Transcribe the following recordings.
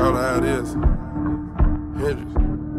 call it how it is. Hendrix.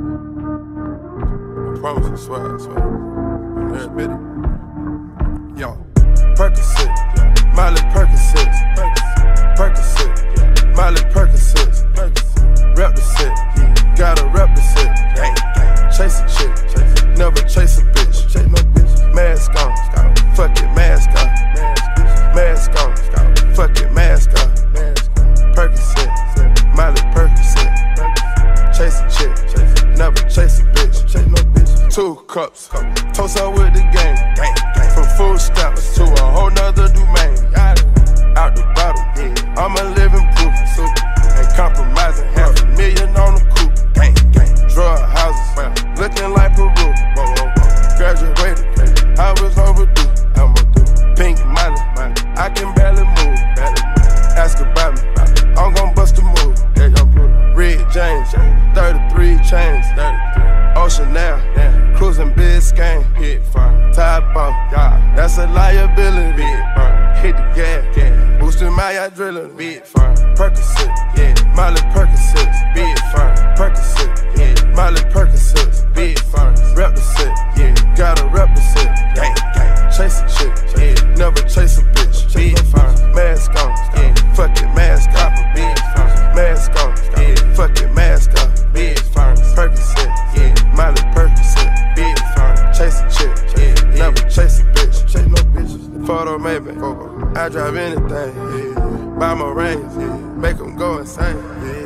I promise, I swear, I swear. Every bit. Yo, Percocet, Miley Percocet, Percocet, Miley Percocet, rep the set, gotta rep the set. Chase a chick, never chase a bitch. Mask on, fuck it, mask on. Mask on, fuck it, mask on. Percocet, Miley Percocet. Chase a chick, never chase a bitch. 2 cups, toast up with the gang. From food stamps to a whole nother domain. Out the bottle, I'm a living proof. Ain't compromising, $500,000 on the coupe. Drug houses, looking like Peru. Graduated, I was overdue. Pink Miley, I can barely move. Ask about me, I'm gon' bust a move. Red James, 33 chains. Ocean now, cruising Biscayne. Top off, that's a liability. Hit the gas, boosting my adrenaline. Percocet, Miley Percocet, Percocet, Miley Percocet, rep the set, gotta rep the set. Chase a chick, never chase a bitch. Mask on, fuck it, mask on. Mask on, fuck it, mask on. Percocet, Miley Percocet, chase a chick, never chase a bitch. Photo maybe, I drive anything. Buy my rings, make them go insane.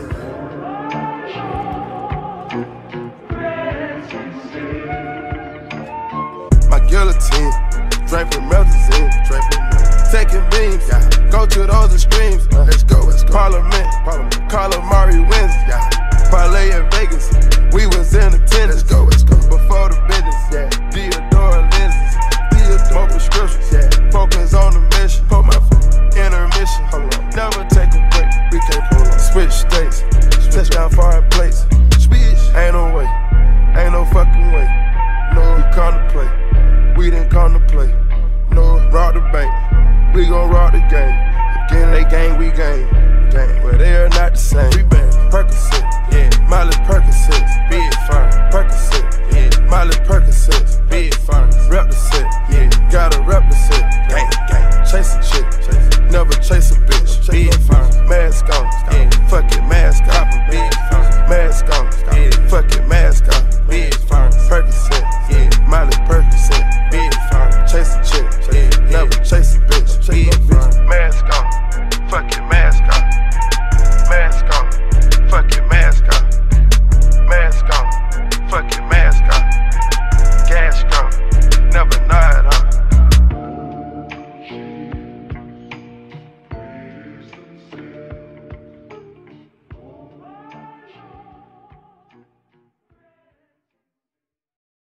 My guillotine, draping melazine, taking beams, go to those extremes. Let's go, Parliament, Calamari wins, parlay in Vegas, we was in attendance. Let's go, before the business, Theodore lenses, more prescriptions, focus on the mission, put my intermission, never take a break, we can't pull on. Switch states, touchdown foreign plates, ain't no way, ain't no fucking way, no, we come to play. We didn't come to play. No, rob the bank. We gon' rob the game. Again, they gang, we gang. But they are not the same. We been Percocet, Miley Percocet, Percocet, Miley Percocet, rep the set, gotta rep the set. Chase a chick, never chase a